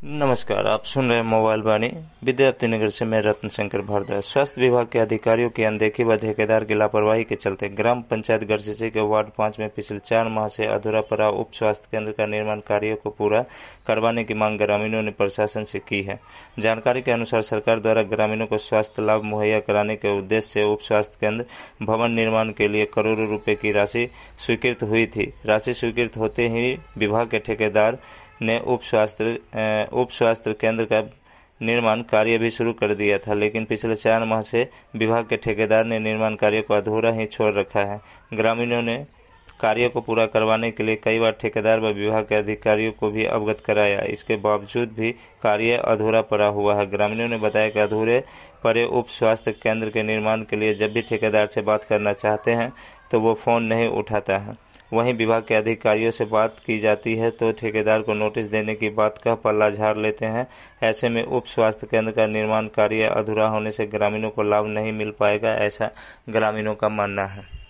नमस्कार, आप सुन रहे हैं मोबाइल वाणी। विद्यार्थी नगर से मैं रत्न शंकर भारद्वाज। स्वास्थ्य विभाग के अधिकारियों की अनदेखी व ठेकेदार की लापरवाही के चलते ग्राम पंचायत गढ़चिची के वार्ड 5 में पिछले 4 माह से अधूरा पड़ा उप स्वास्थ्य केंद्र का निर्माण कार्यों को पूरा करवाने की मांग ग्रामीणों ने प्रशासन से की है। जानकारी के अनुसार सरकार द्वारा ग्रामीणों को स्वास्थ्य लाभ मुहैया कराने के उद्देश्य से उप स्वास्थ्य केंद्र भवन निर्माण के लिए करोड़ों रुपए की राशि स्वीकृत हुई थी। राशि स्वीकृत होते ही विभाग के ठेकेदार ने उप स्वास्थ्य केंद्र का निर्माण कार्य भी शुरू कर दिया था, लेकिन पिछले 4 माह से विभाग के ठेकेदार ने निर्माण कार्य को अधूरा ही छोड़ रखा है। ग्रामीणों ने कार्य को पूरा करवाने के लिए कई बार ठेकेदार व विभाग के अधिकारियों को भी अवगत कराया। इसके बावजूद भी कार्य अधूरा पड़ा हुआ है। ग्रामीणों ने बताया कि अधूरे पड़े उप स्वास्थ्य केंद्र के निर्माण के लिए जब भी ठेकेदार से बात करना चाहते हैं तो वो फोन नहीं उठाता है। वहीं विभाग के अधिकारियों से बात की जाती है तो ठेकेदार को नोटिस देने की बात का पल्ला झाड़ लेते हैं। ऐसे में उप स्वास्थ्य केंद्र का निर्माण कार्य अधूरा होने से ग्रामीणों को लाभ नहीं मिल पाएगा, ऐसा ग्रामीणों का मानना है।